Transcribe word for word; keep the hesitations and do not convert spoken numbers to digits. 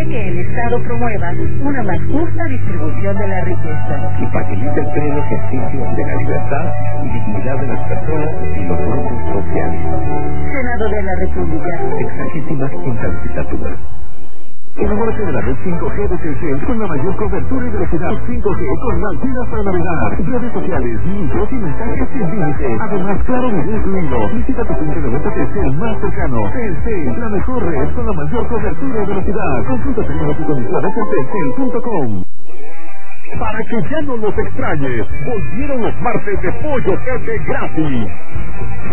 que el Estado promueva una más justa distribución de la riqueza y facilite el pleno ejercicio de la libertad y dignidad de las personas y los grupos sociales. Senado de la República. Sexagésima quinta legislatura. Enamórate de la red cinco G de Telcel con la mayor cobertura y velocidad. cinco G con más gigas para navegar, redes sociales, minutos y mensajes sin límite. Además, claro, video incluido. Visita tu punto de venta Telcel más cercano. Telcel, la mejor red con la mayor cobertura y velocidad. Consulta términos y condiciones en telcel punto com. Para que ya no los extrañes, volvieron los martes de Pollo Pepe gratis.